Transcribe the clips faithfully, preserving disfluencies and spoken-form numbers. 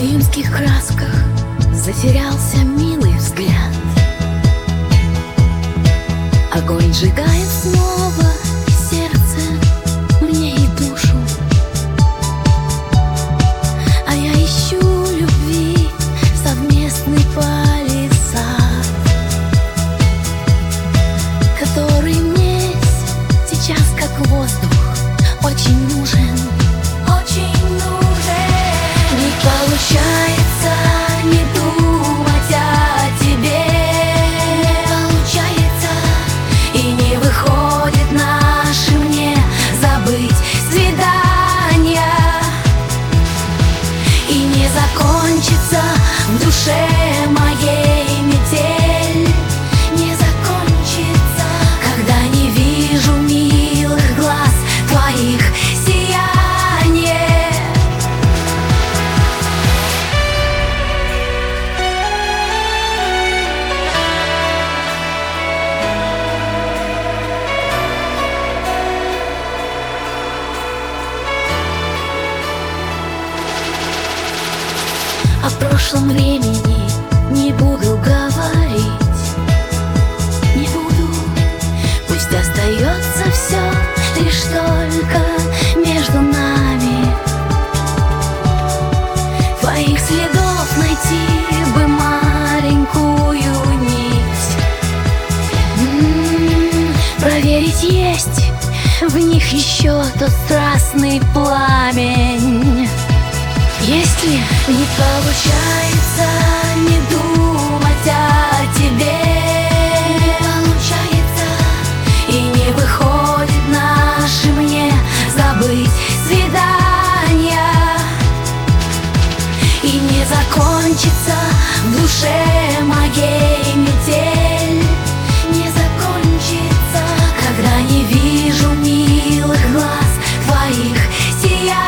июньских красках затерялся милый взгляд. Огонь сжигает снова сердце мне и душу, а я ищу любви совместный палисад, который мне сейчас как воздух очень нужен. Очень нужен. Не получается не думать о тебе, не получается, и не выходит наши мне забыть свидания, и не закончится в душе моей метель, не закончится, когда не вижу милых глаз твоих сияние. О прошлом времени не буду говорить, не буду. Пусть остается все лишь только между нами. Твоих следов найти бы маленькую нить, М-м, проверить, есть в них еще тот страстный пламень. Если не получается не думать о тебе, не получается, и не выходит наши мне забыть свидания, и не закончится в душе моей метель, не закончится, когда не вижу милых глаз твоих сияний.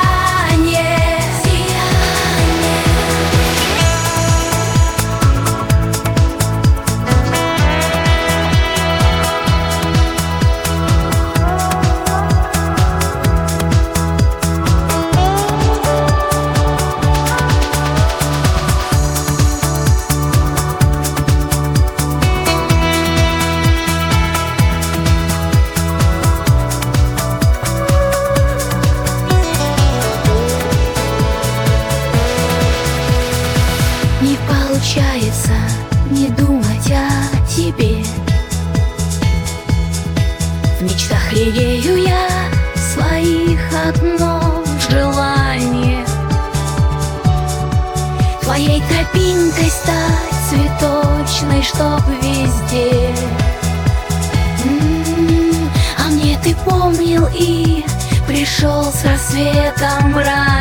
Не получается не думать о тебе. В мечтах лелею я своих одно желание: твоей тропинкой стать цветочной, чтоб везде. М-м, а мне ты помнил и пришел с рассветом рано.